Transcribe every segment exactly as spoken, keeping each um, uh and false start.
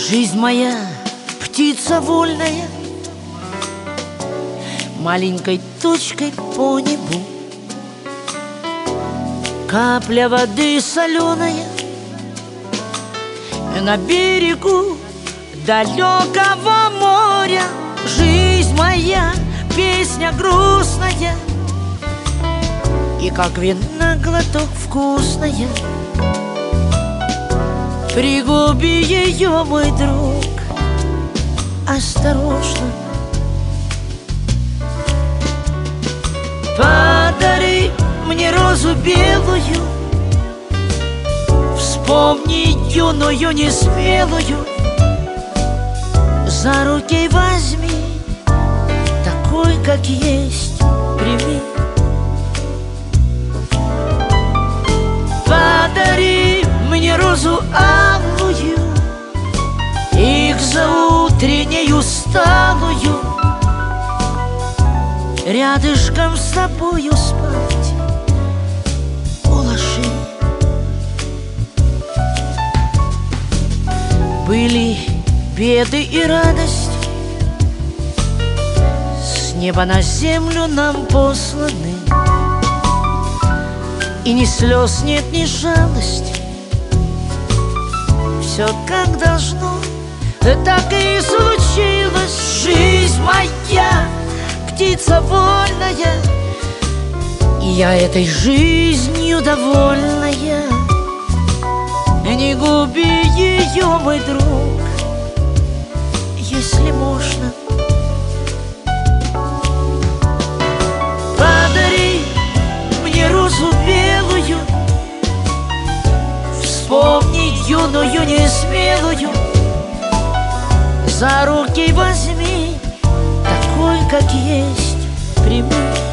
Жизнь моя, птица вольная, маленькой точкой по небу. Капля воды соленая на берегу далекого моря. Жизнь моя, песня грустная, и как вина глоток вкусная. Пригуби ее, мой друг, осторожно. Подари мне розу белую, вспомни юную несмелую. За руки возьми, такой, как есть, прими. Подари мне розу алую, их за утреннею сталую, рядышком с тобою спать уложи. Были беды и радость, с неба на землю нам посланы, и ни слез нет, ни жалости. Все как должно, так и случилось. Жизнь моя, птица вольная, и я этой жизнью довольная. Не губи ее, мой друг, если можно. Подари мне розу белую, вспомни юную несмелую. За руки возьми, такой, как есть, прими.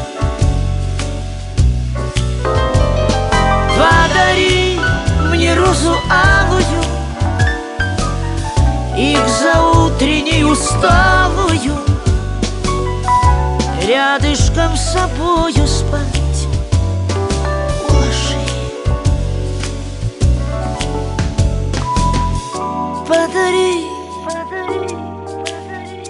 Подари мне розу алую, их за утренней усталую, рядышком с собою спать уложи. Подари, подари, подари.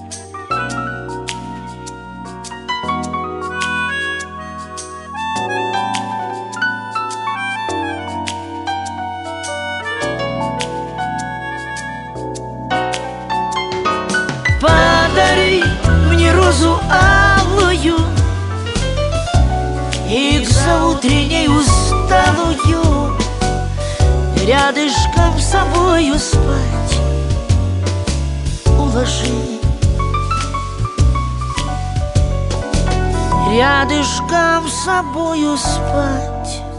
Подари мне розу алую, их за утренней усталую, рядышком с собою спать уложи. Рядышком с собою спать